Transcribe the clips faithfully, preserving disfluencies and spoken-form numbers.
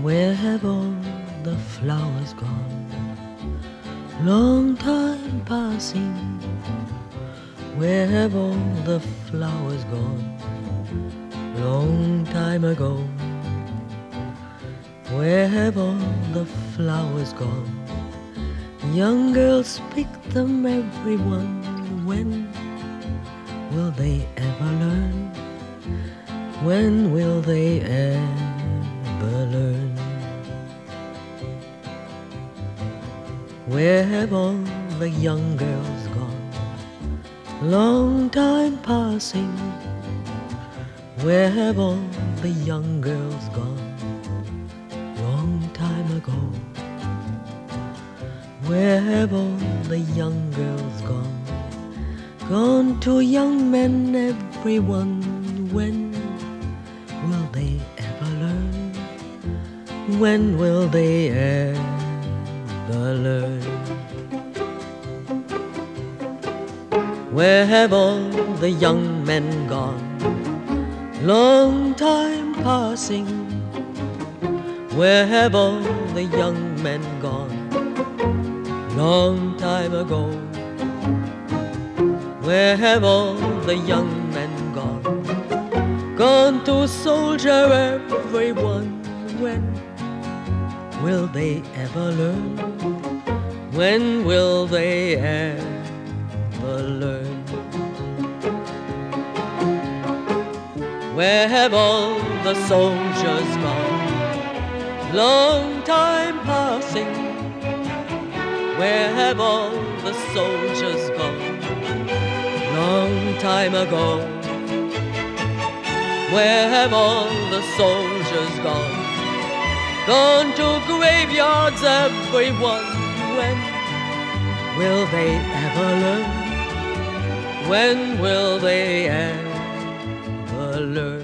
Where have all the flowers gone? Long time passing. Where have all the flowers gone? Long time ago. Where have all the flowers gone? Young girls pick them, everyone. When will they ever learn? When will they ever learn? Where have all the young girls gone? Long time passing. Where have all the young girls gone? Long time ago. Where have all the young girls gone? Gone to young men, everyone. When will they ever learn? When will they ever learn? Where have all the young men gone? Long time passing. Where have all the young men gone? Long time ago. Where have all the young men gone? Gone to soldier, everyone. When will they ever learn? When will they ever learn? Where have all the soldiers gone? Long time passing. Where have all the soldiers gone? Long time ago. Where have all the soldiers gone? Gone to graveyards, everyone. When will they ever learn? When will they ever learn?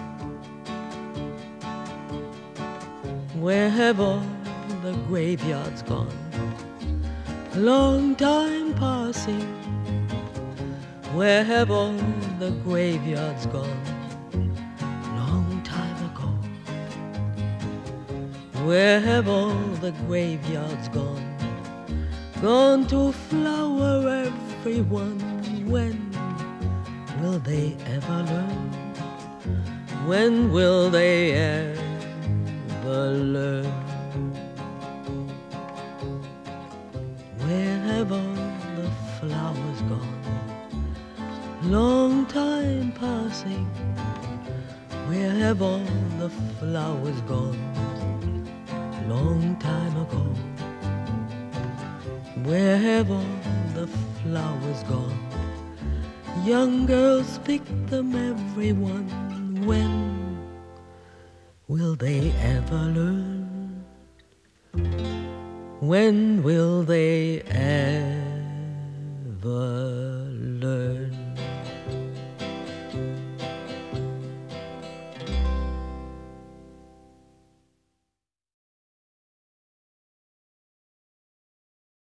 Where have all the graveyards gone? Long time passing. Where have all the graveyards gone? Long time ago. Where have all the graveyards gone? Gone to flower, everyone. When will they ever learn? When will they ever learn? Where have all the flowers gone? Long time passing. Where have all the flowers gone? Long time ago. Where have all the flowers gone? Young girls pick them, everyone. When will they ever learn? When will they ever